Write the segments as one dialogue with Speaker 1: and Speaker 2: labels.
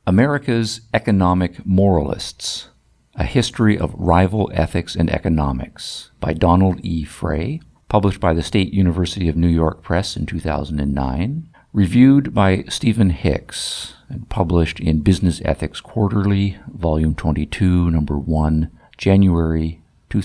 Speaker 1: America's Economic Moralists, A History of Rival Ethics and Economics by Donald E. Frey, published by the State University of New York Press in 2009, reviewed by Stephen Hicks, and published in Business Ethics Quarterly, Volume 22, Number 1, January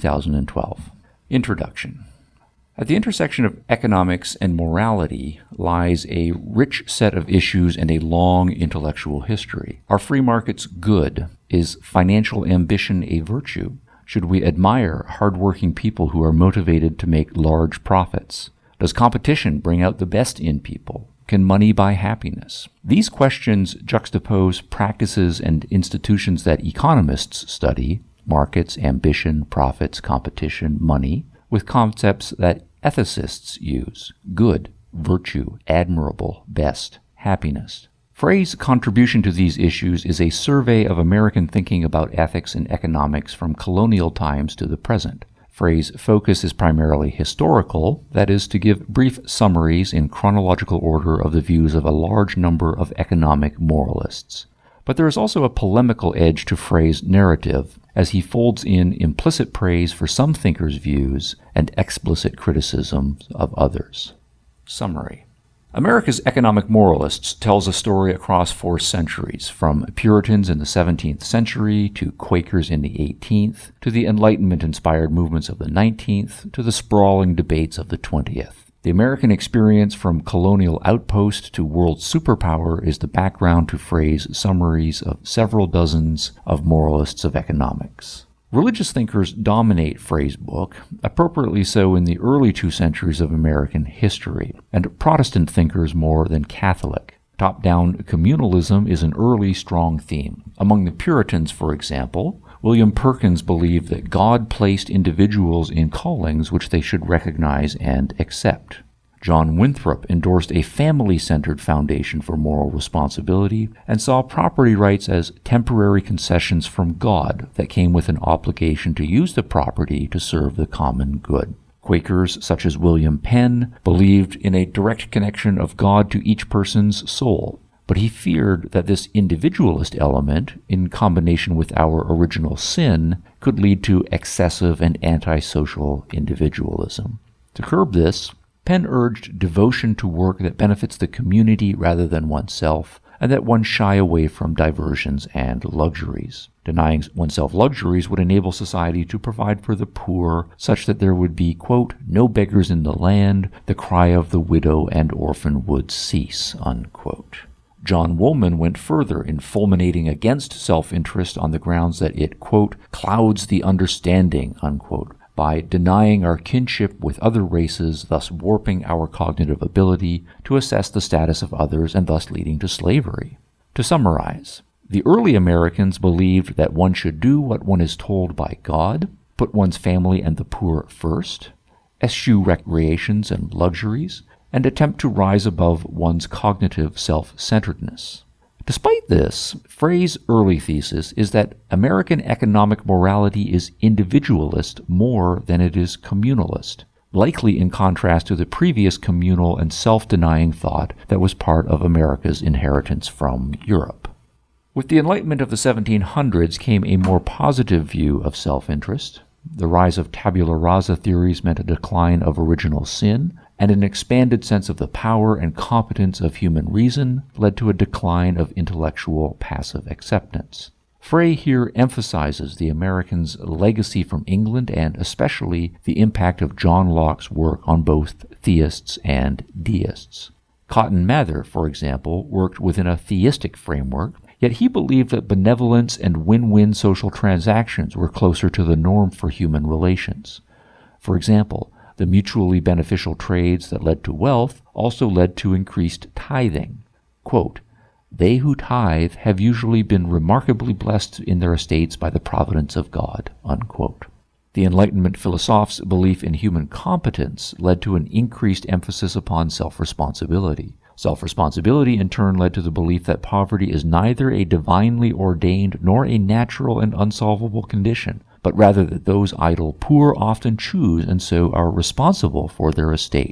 Speaker 1: 2012. Introduction. At the intersection of economics and morality lies a rich set of issues and a long intellectual history. Are free markets good? Is financial ambition a virtue? Should we admire hardworking people who are motivated to make large profits? Does competition bring out the best in people? Can money buy happiness? These questions juxtapose practices and institutions that economists study, markets, ambition, profits, competition, money, with concepts that ethicists use: good, virtue, admirable, best, happiness. Frey's contribution to these issues is a survey of American thinking about ethics and economics from colonial times to the present. Frey's focus is primarily historical, that is, to give brief summaries in chronological order of the views of a large number of economic moralists. But there is also a polemical edge to Frey's narrative, as he folds in implicit praise for some thinkers' views and explicit criticism of others. Summary. America's Economic Moralists tells a story across 4 centuries, from Puritans in the 17th century to Quakers in the 18th, to the Enlightenment-inspired movements of the 19th, to the sprawling debates of the 20th. The American experience from colonial outpost to world superpower is the background to Frey's summaries of several dozens of moralists of economics. Religious thinkers dominate Frey's book, appropriately so in the early 2 centuries of American history, and Protestant thinkers more than Catholic. Top-down communalism is an early strong theme. Among the Puritans, for example, William Perkins believed that God placed individuals in callings which they should recognize and accept. John Winthrop endorsed a family-centered foundation for moral responsibility and saw property rights as temporary concessions from God that came with an obligation to use the property to serve the common good. Quakers such as William Penn believed in a direct connection of God to each person's soul, but he feared that this individualist element, in combination with our original sin, could lead to excessive and antisocial individualism. To curb this, Penn urged devotion to work that benefits the community rather than oneself, and that one shy away from diversions and luxuries. Denying oneself luxuries would enable society to provide for the poor, such that there would be, quote, no beggars in the land, the cry of the widow and orphan would cease, unquote. John Woolman went further in fulminating against self-interest on the grounds that it, quote, clouds the understanding, unquote, by denying our kinship with other races, thus warping our cognitive ability to assess the status of others and thus leading to slavery. To summarize, the early Americans believed that one should do what one is told by God, put one's family and the poor first, eschew recreations and luxuries, and attempt to rise above one's cognitive self-centeredness. Despite this, Frey's early thesis is that American economic morality is individualist more than it is communalist, likely in contrast to the previous communal and self-denying thought that was part of America's inheritance from Europe. With the Enlightenment of the 1700s came a more positive view of self-interest. The rise of tabula rasa theories meant a decline of original sin, and an expanded sense of the power and competence of human reason led to a decline of intellectual passive acceptance. Frey here emphasizes the Americans' legacy from England and especially the impact of John Locke's work on both theists and deists. Cotton Mather, for example, worked within a theistic framework, yet he believed that benevolence and win-win social transactions were closer to the norm for human relations. For example, the mutually beneficial trades that led to wealth also led to increased tithing. Quote, they who tithe have usually been remarkably blessed in their estates by the providence of God, unquote. The Enlightenment philosophers' belief in human competence led to an increased emphasis upon self-responsibility. Self-responsibility in turn led to the belief that poverty is neither a divinely ordained nor a natural and unsolvable condition, but rather that those idle poor often choose and so are responsible for their estate.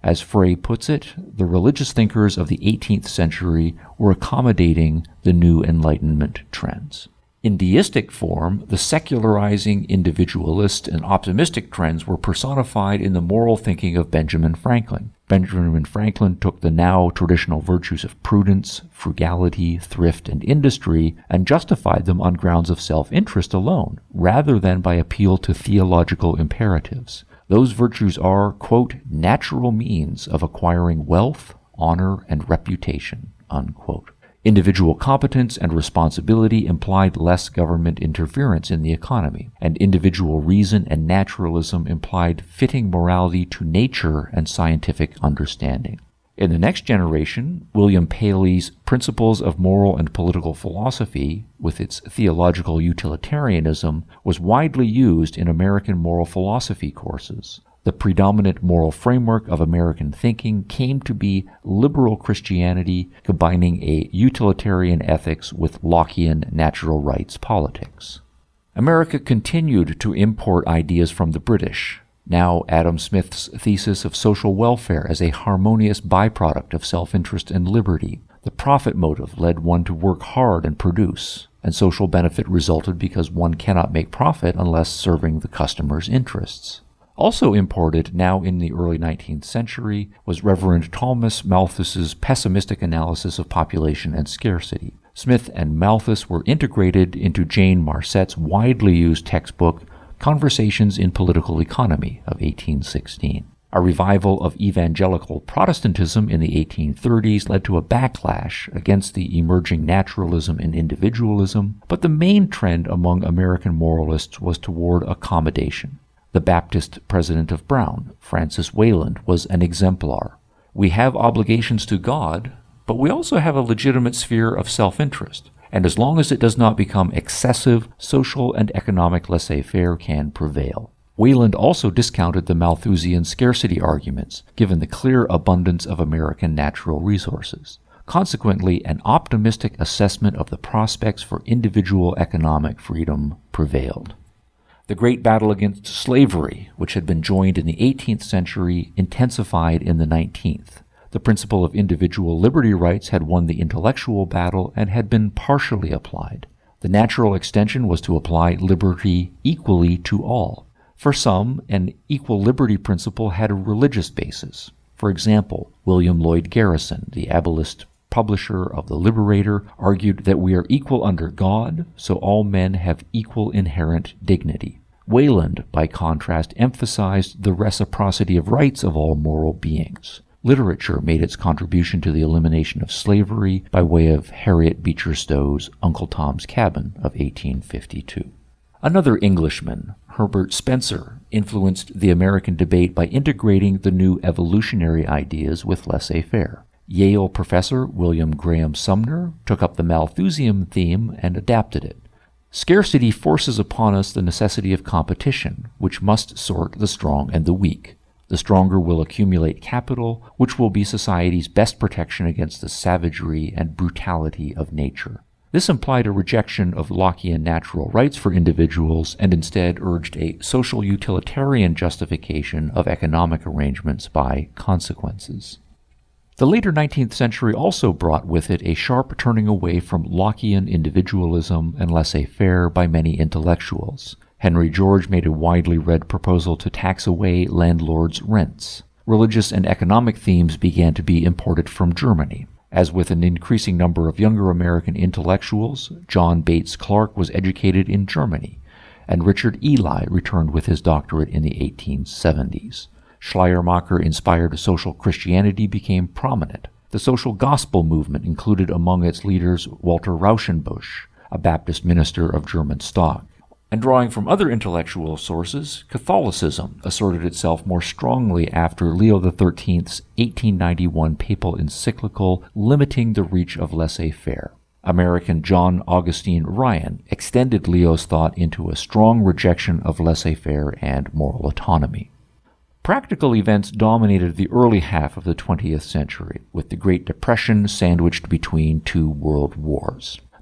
Speaker 1: As Frey puts it, the religious thinkers of the 18th century were accommodating the new Enlightenment trends. In deistic form, the secularizing, individualist, and optimistic trends were personified in the moral thinking of Benjamin Franklin. Benjamin Franklin took the now traditional virtues of prudence, frugality, thrift, and industry and justified them on grounds of self-interest alone, rather than by appeal to theological imperatives. Those virtues are, quote, natural means of acquiring wealth, honor, and reputation, unquote. Individual competence and responsibility implied less government interference in the economy, and individual reason and naturalism implied fitting morality to nature and scientific understanding. In the next generation, William Paley's Principles of Moral and Political Philosophy, with its theological utilitarianism, was widely used in American moral philosophy courses. The predominant moral framework of American thinking came to be liberal Christianity, combining a utilitarian ethics with Lockean natural rights politics. America continued to import ideas from the British. Now Adam Smith's thesis of social welfare as a harmonious byproduct of self-interest and liberty. The profit motive led one to work hard and produce, and social benefit resulted because one cannot make profit unless serving the customer's interests. Also imported, now in the early 19th century, was Reverend Thomas Malthus's pessimistic analysis of population and scarcity. Smith and Malthus were integrated into Jane Marcet's widely used textbook, Conversations in Political Economy of 1816. A revival of evangelical Protestantism in the 1830s led to a backlash against the emerging naturalism and individualism, but the main trend among American moralists was toward accommodation. The Baptist president of Brown, Francis Wayland, was an exemplar. We have obligations to God, but we also have a legitimate sphere of self-interest, and as long as it does not become excessive, social and economic laissez-faire can prevail. Wayland also discounted the Malthusian scarcity arguments, given the clear abundance of American natural resources. Consequently, an optimistic assessment of the prospects for individual economic freedom prevailed. The great battle against slavery, which had been joined in the 18th century, intensified in the 19th. The principle of individual liberty rights had won the intellectual battle and had been partially applied. The natural extension was to apply liberty equally to all. For some, an equal liberty principle had a religious basis. For example, William Lloyd Garrison, the abolitionist publisher of The Liberator, argued that we are equal under God, so all men have equal inherent dignity. Wayland, by contrast, emphasized the reciprocity of rights of all moral beings. Literature made its contribution to the elimination of slavery by way of Harriet Beecher Stowe's Uncle Tom's Cabin of 1852. Another Englishman, Herbert Spencer, influenced the American debate by integrating the new evolutionary ideas with laissez-faire. Yale professor William Graham Sumner took up the Malthusian theme and adapted it. Scarcity forces upon us the necessity of competition, which must sort the strong and the weak. The stronger will accumulate capital, which will be society's best protection against the savagery and brutality of nature. This implied a rejection of Lockean natural rights for individuals and instead urged a social utilitarian justification of economic arrangements by consequences. The later 19th century also brought with it a sharp turning away from Lockean individualism and laissez-faire by many intellectuals. Henry George made a widely read proposal to tax away landlords' rents. Religious and economic themes began to be imported from Germany. As with an increasing number of younger American intellectuals, John Bates Clark was educated in Germany, and Richard Ely returned with his doctorate in the 1870s. Schleiermacher-inspired social Christianity became prominent. The social gospel movement included among its leaders Walter Rauschenbusch, a Baptist minister of German stock. And drawing from other intellectual sources, Catholicism asserted itself more strongly after Leo XIII's 1891 papal encyclical limiting the reach of laissez-faire. American John Augustine Ryan extended Leo's thought into a strong rejection of laissez-faire and moral autonomy. Practical events dominated the early half of the 20th century, with the Great Depression sandwiched between two world wars.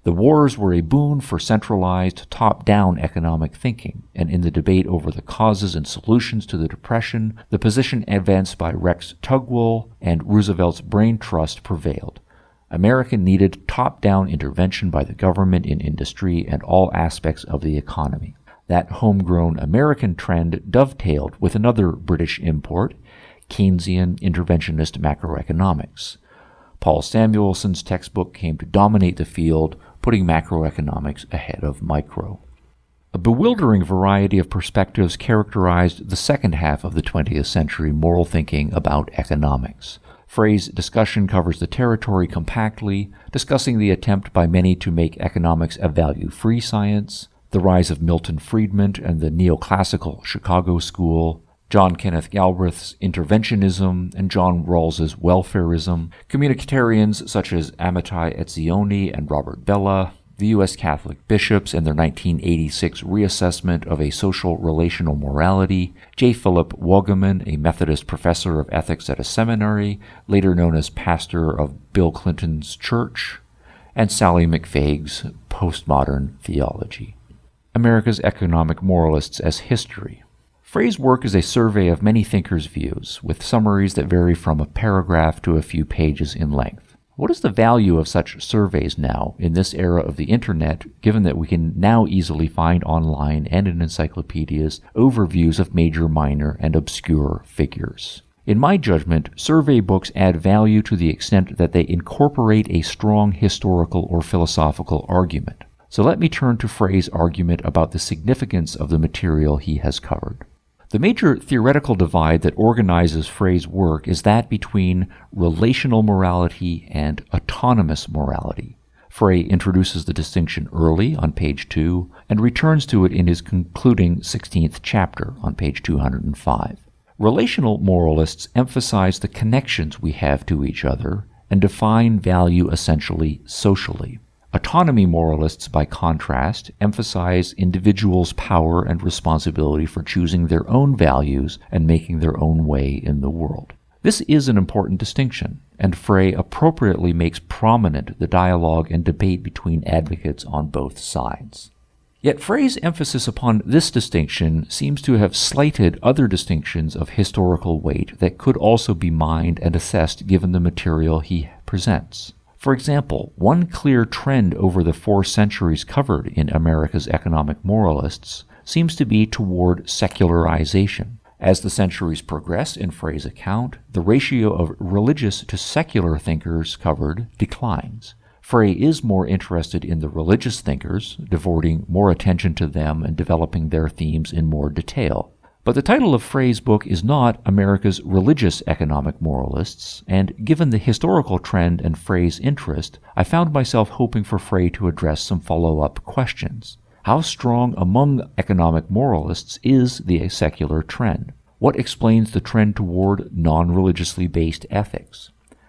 Speaker 1: The wars were a boon for centralized, top-down economic thinking, and in the debate over the causes and solutions to the Depression, the position advanced by Rex Tugwell and Roosevelt's Brain Trust prevailed. America needed top-down intervention by the government in industry and all aspects of the economy. That homegrown American trend dovetailed with another British import, Keynesian interventionist macroeconomics. Paul Samuelson's textbook came to dominate the field, putting macroeconomics ahead of micro. A bewildering variety of perspectives characterized the second half of the 20th century moral thinking about economics. Frey's discussion covers the territory compactly, discussing the attempt by many to make economics a value-free science, the rise of Milton Friedman and the neoclassical Chicago School, John Kenneth Galbraith's interventionism and John Rawls's welfarism, communitarians such as Amitai Etzioni and Robert Bellah, the U.S. Catholic bishops and their 1986 reassessment of a social relational morality, J. Philip Woggeman, a Methodist professor of ethics at a seminary, later known as pastor of Bill Clinton's church, and Sally McFaig's postmodern theology. America's Economic Moralists as History. Frey's work is a survey of many thinkers' views, with summaries that vary from a paragraph to a few pages in length. What is the value of such surveys now, in this era of the Internet, given that we can now easily find online and in encyclopedias overviews of major, minor, and obscure figures? In my judgment, survey books add value to the extent that they incorporate a strong historical or philosophical argument. So let me turn to Frey's argument about the significance of the material he has covered. The major theoretical divide that organizes Frey's work is that between relational morality and autonomous morality. Frey introduces the distinction early on page 2 and returns to it in his concluding 16th chapter on page 205. Relational moralists emphasize the connections we have to each other and define value essentially socially. Autonomy moralists, by contrast, emphasize individuals' power and responsibility for choosing their own values and making their own way in the world. This is an important distinction, and Frey appropriately makes prominent the dialogue and debate between advocates on both sides. Yet Frey's emphasis upon this distinction seems to have slighted other distinctions of historical weight that could also be mined and assessed given the material he presents. For example, one clear trend over the 4 centuries covered in America's Economic Moralists seems to be toward secularization. As the centuries progress in Frey's account, the ratio of religious to secular thinkers covered declines. Frey is more interested in the religious thinkers, devoting more attention to them and developing their themes in more detail. But the title of Frey's book is not America's Religious Economic Moralists, and given the historical trend and Frey's interest, I found myself hoping for Frey to address some follow-up questions. How strong among economic moralists is the secular trend? What explains the trend toward non-religiously based ethics?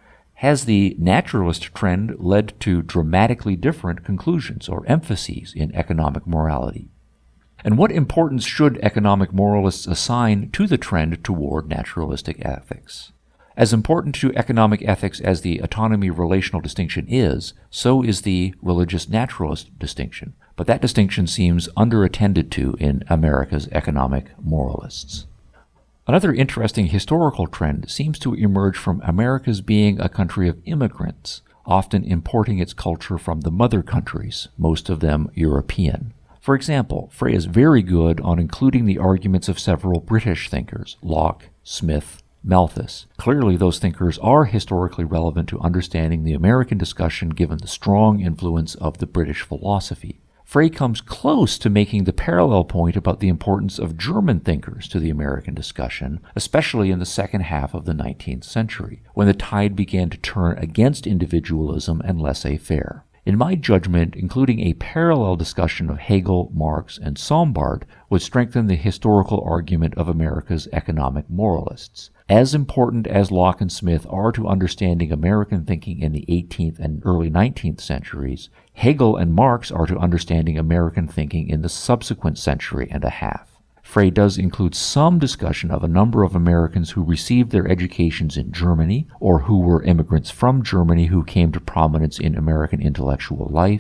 Speaker 1: Has the naturalist trend led to dramatically different conclusions or emphases in economic morality? And what importance should economic moralists assign to the trend toward naturalistic ethics? As important to economic ethics as the autonomy-relational distinction is, so is the religious-naturalist distinction. But that distinction seems underattended to in America's economic moralists. Another interesting historical trend seems to emerge from America's being a country of immigrants, often importing its culture from the mother countries, most of them European. For example, Frey is very good on including the arguments of several British thinkers, Locke, Smith, Malthus. Clearly, those thinkers are historically relevant to understanding the American discussion given the strong influence of the British philosophy. Frey comes close to making the parallel point about the importance of German thinkers to the American discussion, especially in the second half of the 19th century, when the tide began to turn against individualism and laissez-faire. In my judgment, including a parallel discussion of Hegel, Marx, and Sombart would strengthen the historical argument of America's economic moralists. As important as Locke and Smith are to understanding American thinking in the 18th and early 19th centuries, Hegel and Marx are to understanding American thinking in the subsequent century and a half. Frey does include some discussion of a number of Americans who received their educations in Germany, or who were immigrants from Germany who came to prominence in American intellectual life,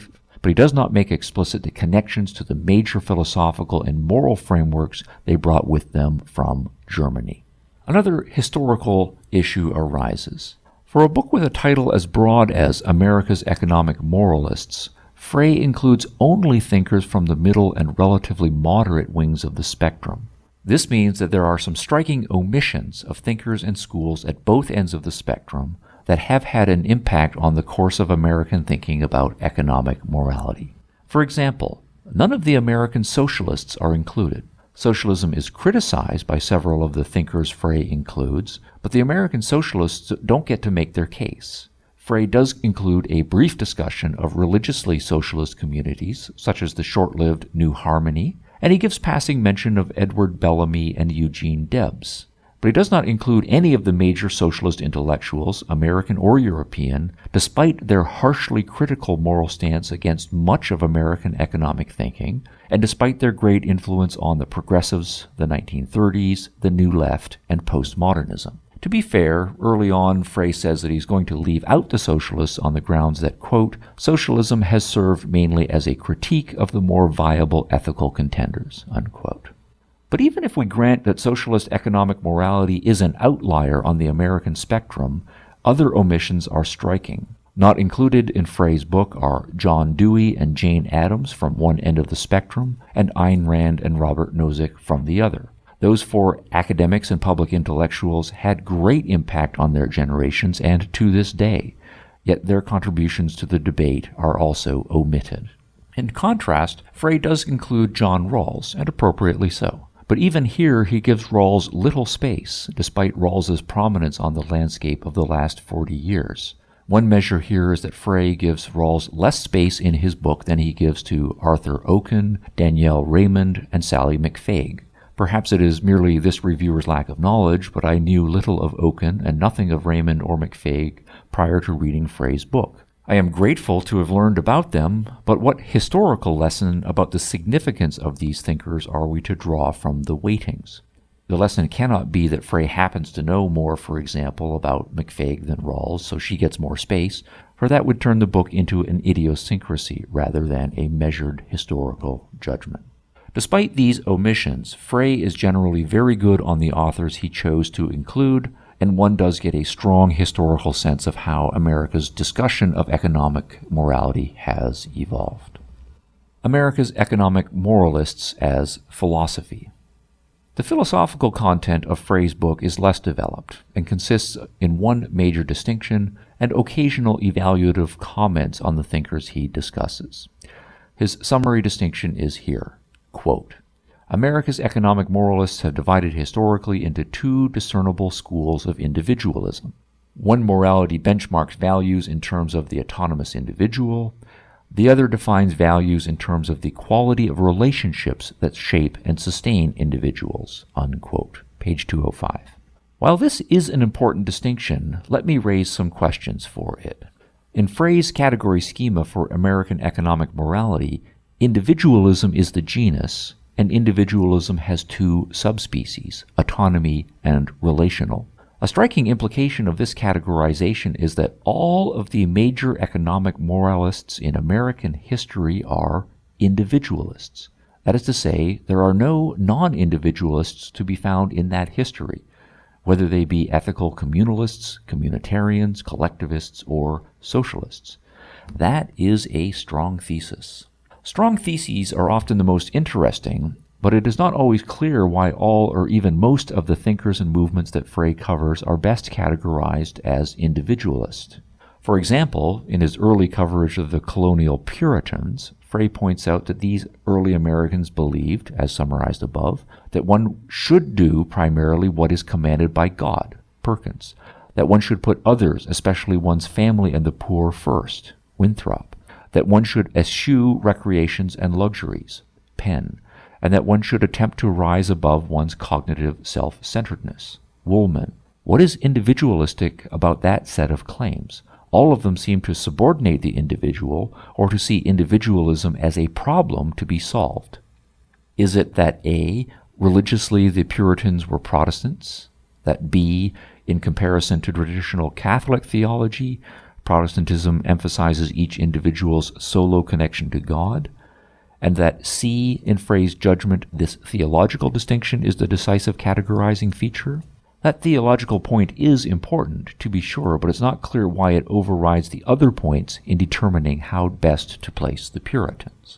Speaker 1: but he does not make explicit the connections to the major philosophical and moral frameworks they brought with them from Germany. Another historical issue arises. For a book with a title as broad as America's Economic Moralists, Frey includes only thinkers from the middle and relatively moderate wings of the spectrum. This means that there are some striking omissions of thinkers and schools at both ends of the spectrum that have had an impact on the course of American thinking about economic morality. For example, none of the American socialists are included. Socialism is criticized by several of the thinkers Frey includes, but the American socialists don't get to make their case. Frey does include a brief discussion of religiously socialist communities, such as the short-lived New Harmony, and he gives passing mention of Edward Bellamy and Eugene Debs. But he does not include any of the major socialist intellectuals, American or European, despite their harshly critical moral stance against much of American economic thinking, and despite their great influence on the progressives, the 1930s, the New Left, and postmodernism. To be fair, early on, Frey says that he's going to leave out the socialists on the grounds that, quote, socialism has served mainly as a critique of the more viable ethical contenders, unquote. But even if we grant that socialist economic morality is an outlier on the American spectrum, other omissions are striking. Not included in Frey's book are John Dewey and Jane Addams from one end of the spectrum, and Ayn Rand and Robert Nozick from the other. Those four academics and public intellectuals had great impact on their generations and to this day, yet their contributions to the debate are also omitted. In contrast, Frey does include John Rawls, and appropriately so. But even here he gives Rawls little space, despite Rawls's prominence on the landscape of the last 40 years. One measure here is that Frey gives Rawls less space in his book than he gives to Arthur Oken, Danielle Raymond, and Sally McFague. Perhaps it is merely this reviewer's lack of knowledge, but I knew little of Oken and nothing of Raymond or McFague prior to reading Frey's book. I am grateful to have learned about them, but what historical lesson about the significance of these thinkers are we to draw from the weightings? The lesson cannot be that Frey happens to know more, for example, about McFague than Rawls, so she gets more space, for that would turn the book into an idiosyncrasy rather than a measured historical judgment. Despite these omissions, Frey is generally very good on the authors he chose to include, and one does get a strong historical sense of how America's discussion of economic morality has evolved. America's Economic Moralists as Philosophy. The philosophical content of Frey's book is less developed and consists in one major distinction and occasional evaluative comments on the thinkers he discusses. His summary distinction is here, quote, America's economic moralists have divided historically into two discernible schools of individualism. One morality benchmarks values in terms of the autonomous individual. The other defines values in terms of the quality of relationships that shape and sustain individuals, unquote. Page 205. While this is an important distinction, let me raise some questions for it. In Frey's category schema for American economic morality, individualism is the genus, and individualism has two subspecies, autonomy and relational. A striking implication of this categorization is that all of the major economic moralists in American history are individualists. That is to say, there are no non-individualists to be found in that history, whether they be ethical communalists, communitarians, collectivists, or socialists. That is a strong thesis. Strong theses are often the most interesting, but it is not always clear why all or even most of the thinkers and movements that Frey covers are best categorized as individualist. For example, in his early coverage of the colonial Puritans, Frey points out that these early Americans believed, as summarized above, that one should do primarily what is commanded by God, Perkins, that one should put others, especially one's family and the poor, first, Winthrop, that one should eschew recreations and luxuries, Penn, and that one should attempt to rise above one's cognitive self-centeredness, Woolman. What is individualistic about that set of claims? All of them seem to subordinate the individual or to see individualism as a problem to be solved. Is it that A, religiously the Puritans were Protestants, that B, in comparison to traditional Catholic theology, Protestantism emphasizes each individual's solo connection to God, and that C, in Frey's judgment, this theological distinction is the decisive categorizing feature. That theological point is important, to be sure, but it's not clear why it overrides the other points in determining how best to place the Puritans.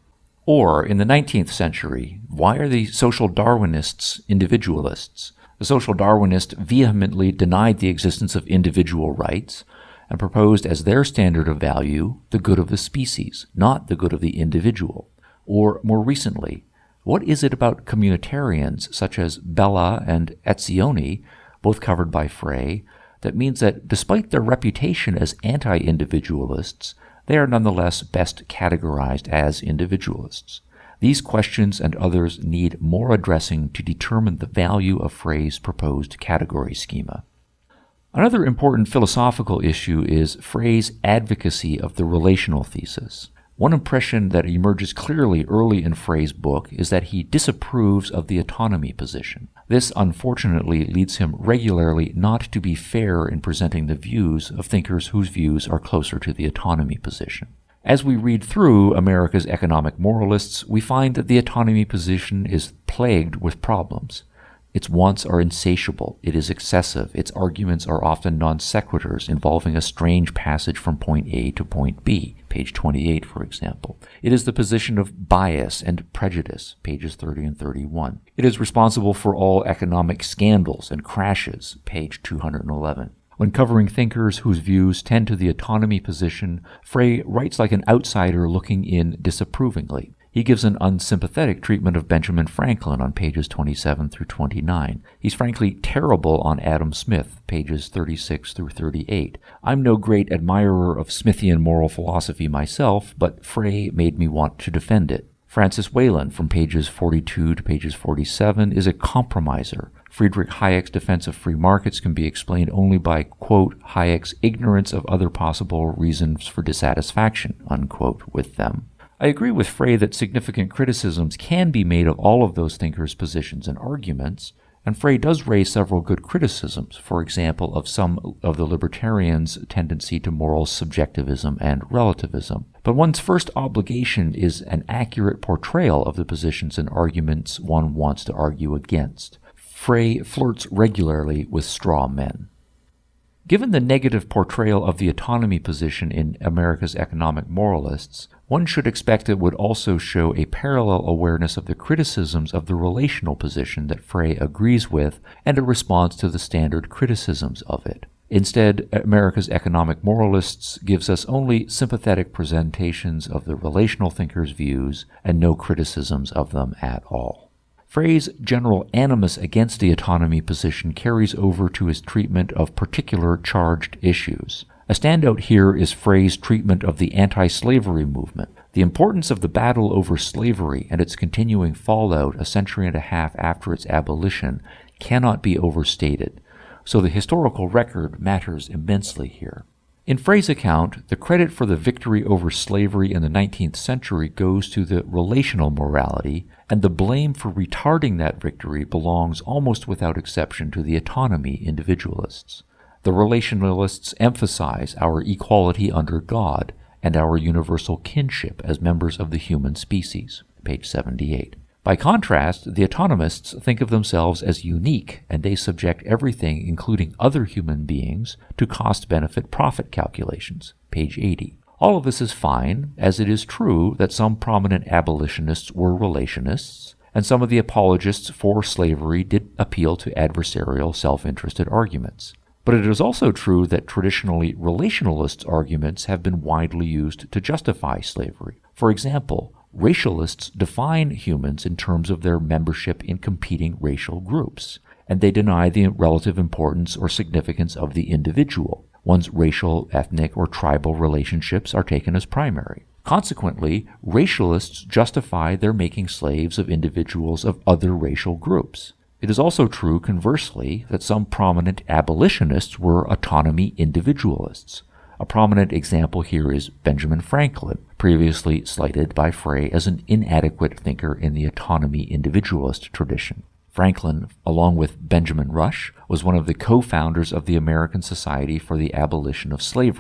Speaker 1: Or, in the 19th century, why are the social Darwinists individualists? The social Darwinists vehemently denied the existence of individual rights and proposed as their standard of value the good of the species, not the good of the individual. Or, more recently, what is it about communitarians such as Bella and Etzioni, both covered by Frey, that means that despite their reputation as anti-individualists, they are nonetheless best categorized as individualists? These questions and others need more addressing to determine the value of Frey's proposed category schema. Another important philosophical issue is Frey's advocacy of the relational thesis. One impression that emerges clearly early in Frey's book is that he disapproves of the autonomy position. This, unfortunately, leads him regularly not to be fair in presenting the views of thinkers whose views are closer to the autonomy position. As we read through America's economic moralists, we find that the autonomy position is plagued with problems. Its wants are insatiable, it is excessive, its arguments are often non sequiturs involving a strange passage from point A to point B, page 28, for example. It is the position of bias and prejudice, pages 30 and 31. It is responsible for all economic scandals and crashes, page 211. When covering thinkers whose views tend to the autonomy position, Frey writes like an outsider looking in disapprovingly. He gives an unsympathetic treatment of Benjamin Franklin on pages 27 through 29. He's frankly terrible on Adam Smith, pages 36 through 38. I'm no great admirer of Smithian moral philosophy myself, but Frey made me want to defend it. Francis Whalen, from pages 42 to pages 47, is a compromiser. Friedrich Hayek's defense of free markets can be explained only by, quote, Hayek's ignorance of other possible reasons for dissatisfaction, unquote, with them. I agree with Frey that significant criticisms can be made of all of those thinkers' positions and arguments, and Frey does raise several good criticisms, for example, of some of the libertarians' tendency to moral subjectivism and relativism. But one's first obligation is an accurate portrayal of the positions and arguments one wants to argue against. Frey flirts regularly with straw men. Given the negative portrayal of the autonomy position in America's economic moralists, one should expect it would also show a parallel awareness of the criticisms of the relational position that Frey agrees with and a response to the standard criticisms of it. Instead, America's economic moralists gives us only sympathetic presentations of the relational thinkers' views and no criticisms of them at all. Frey's general animus against the autonomy position carries over to his treatment of particular charged issues. A standout here is Frey's treatment of the anti-slavery movement. The importance of the battle over slavery and its continuing fallout a century and a half after its abolition cannot be overstated, so the historical record matters immensely here. In Frey's account, the credit for the victory over slavery in the 19th century goes to the relational morality, and the blame for retarding that victory belongs almost without exception to the autonomy individualists. The relationalists emphasize our equality under God and our universal kinship as members of the human species, page 78. By contrast, the autonomists think of themselves as unique, and they subject everything, including other human beings, to cost-benefit-profit calculations, page 80. All of this is fine, as it is true that some prominent abolitionists were relationists, and some of the apologists for slavery did appeal to adversarial, self-interested arguments. But it is also true that traditionally relationalist arguments have been widely used to justify slavery. For example, racialists define humans in terms of their membership in competing racial groups, and they deny the relative importance or significance of the individual. One's racial, ethnic, or tribal relationships are taken as primary. Consequently, racialists justify their making slaves of individuals of other racial groups. It is also true, conversely, that some prominent abolitionists were autonomy individualists. A prominent example here is Benjamin Franklin, previously cited by Frey as an inadequate thinker in the autonomy individualist tradition. Franklin, along with Benjamin Rush, was one of the co-founders of the American Society for the Abolition of Slavery.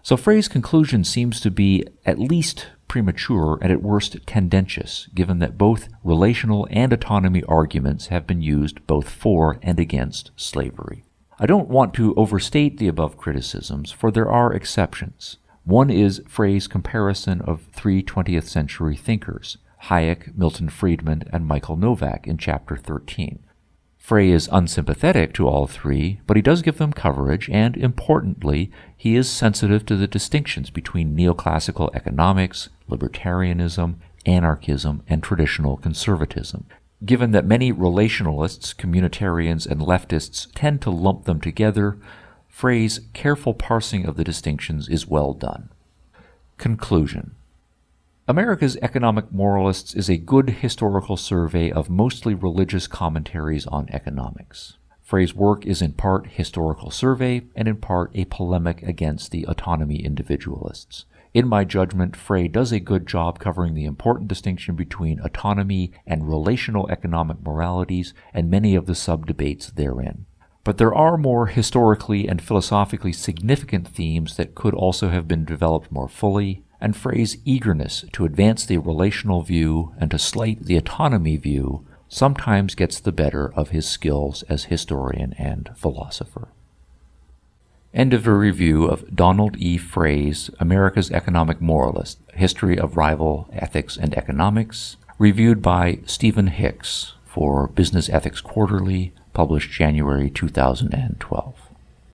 Speaker 1: So Frey's conclusion seems to be at least premature and at worst tendentious, given that both relational and autonomy arguments have been used both for and against slavery. I don't want to overstate the above criticisms, for there are exceptions. One is Frey's comparison of three 20th century thinkers, Hayek, Milton Friedman, and Michael Novak, in Chapter 13. Frey is unsympathetic to all three, but he does give them coverage, and, importantly, he is sensitive to the distinctions between neoclassical economics, libertarianism, anarchism, and traditional conservatism. Given that many relationalists, communitarians, and leftists tend to lump them together, Frey's careful parsing of the distinctions is well done. Conclusion. America's Economic Moralists is a good historical survey of mostly religious commentaries on economics. Frey's work is in part historical survey and in part a polemic against the autonomy individualists. In my judgment, Frey does a good job covering the important distinction between autonomy and relational economic moralities and many of the sub-debates therein. But there are more historically and philosophically significant themes that could also have been developed more fully, and Frey's eagerness to advance the relational view and to slight the autonomy view sometimes gets the better of his skills as historian and philosopher. End of a review of Donald E. Frey's America's Economic Moralist, History of Rival Ethics and Economics, reviewed by Stephen Hicks for Business Ethics Quarterly, published January 2012.